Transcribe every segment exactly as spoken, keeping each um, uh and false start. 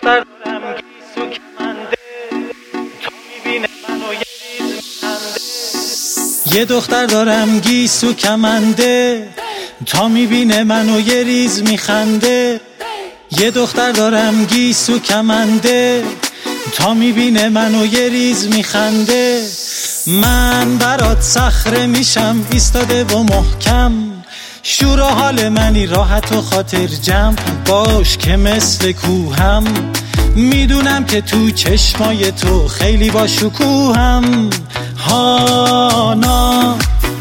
دختر دارم گیسو کمنده، تا میبینه منو یه ریز میخنده. یه دختر دارم گیسو کمنده، تا میبینه منو یه ریز میخنده. یه دختر دارم گیسو کمنده، تا میبینه منو یه ریز میخنده. من برات صخره میشم ایستاده و محکم، شور و حال منی راحت و خاطر جمع. باش که مثل کوهم، میدونم که تو چشمای تو خیلی با شکوهم. هانا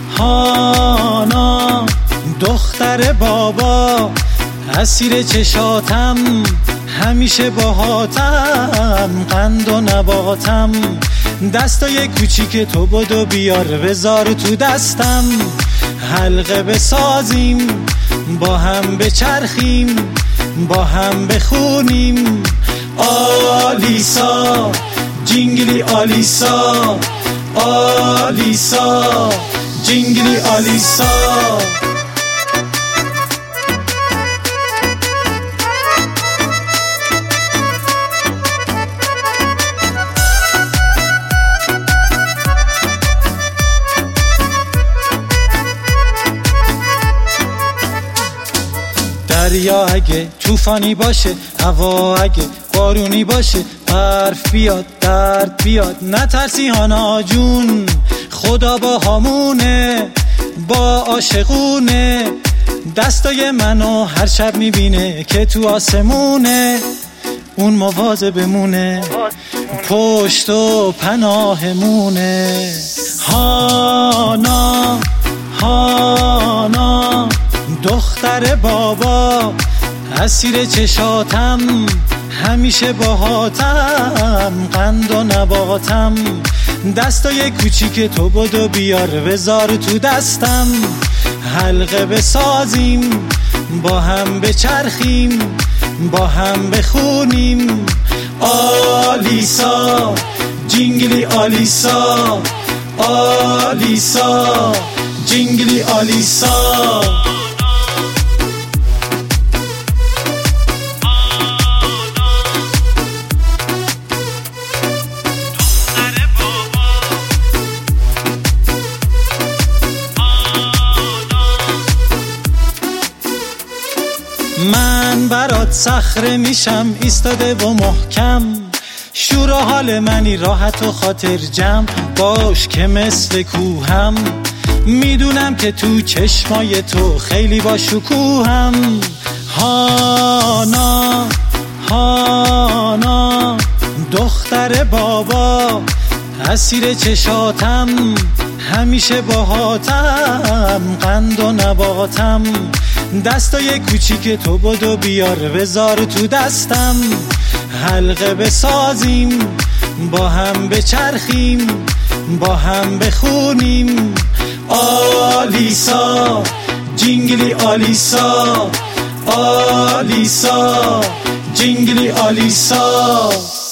هانا دختر بابا، اسیر چشاتم، همیشه باهاتم، قند و نباتم. دستای کوچیک تو بدو بیار بذار تو دستم، حلقه بسازیم با هم بچرخیم، با هم بخونیم. آلیسا جینگلی آلیسا، آلیسا جینگلی آلیسا. دریا اگه طوفانی باشه، هوا اگه بارونی باشه، برف بیاد درد بیاد، نترسی هانا جون. خدا با همونه، با عاشقونه، دستای منو هر شب میبینه که تو آسمونه. اون مواظب بمونه، پشت و پناهمونه. هانا هانا دختر بابا، اسیر چشاتم، همیشه باهاتم، قند و نباتم. دستای کوچیک تو بدو بیار بذار تو دستم، حلقه بسازیم با هم بچرخیم، با هم بخونیم. آلیسا جینگلی آلیسا، آلیسا جینگلی آلیسا. من برات صخره میشم ایستاده و محکم، شور و حال منی راحت و خاطر جمع. باش که مثل کوهم، میدونم که تو چشمای تو خیلی با شکوهم. هانا هانا دختر بابا، اسیر چشاتم، همیشه باهاتم، قند و نباتم. دستای کوچیک تو بدو بیار بذار تو دستم، حلقه بسازیم با هم بچرخیم، با هم بخونیم. آلیسا جینگلی آلیسا، آلیسا جینگلی آلیسا.